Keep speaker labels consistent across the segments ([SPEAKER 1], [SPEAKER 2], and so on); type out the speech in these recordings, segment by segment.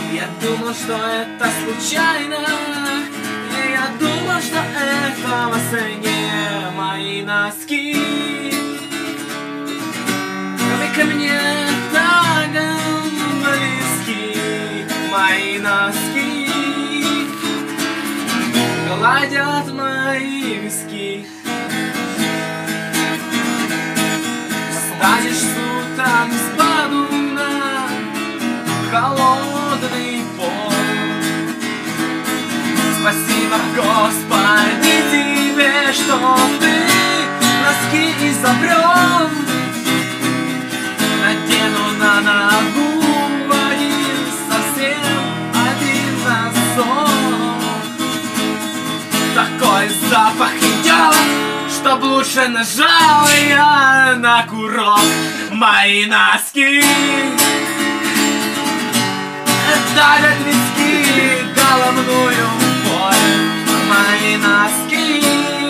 [SPEAKER 1] Я думал, что это случайно, и я думал, что это во сне мои носки. Вы ко мне так близки, мои носки гладят мои виски. Встанешь с утра, спаду на холодный пол. Спасибо, Господи, тебе, что ты носки изобрел. Надену на ногу один, совсем один носок. Такой запах идет, чтоб лучше нажал я на курок. Мои носки давят виски, головную боль. Мои носки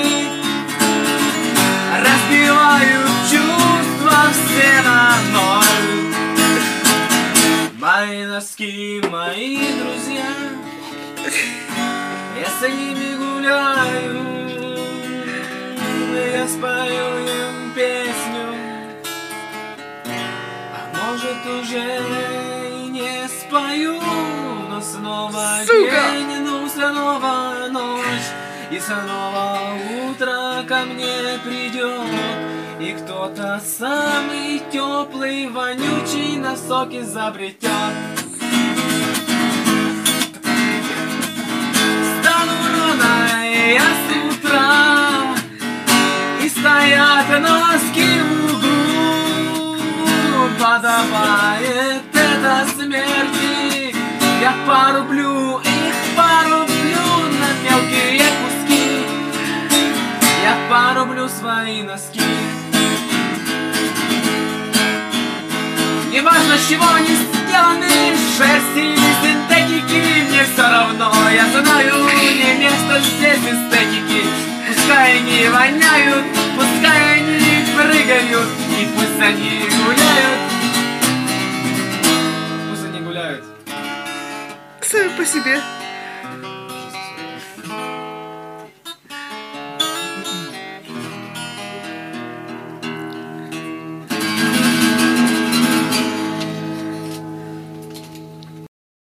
[SPEAKER 1] разбивают чувства все на ноль. Мои носки, мои друзья, я с ними гуляю, я спою им песню, а может уже и не спою, но снова день, ну снова ночь, и снова утро ко мне придет, и кто-то самый теплый, вонючий носок изобретет. Стану рано я с утра, и стоят носки в углу. Подобает это смерти, я порублю их, порублю на мелкие куски. Я порублю свои носки. Неважно, с чего они сделаны, шерсти или синтетики, мне все равно, я знаю, не место здесь эстетики. Пускай они воняют, пускай они прыгают, и пусть они гуляют. Пусть они гуляют.
[SPEAKER 2] Сами по себе.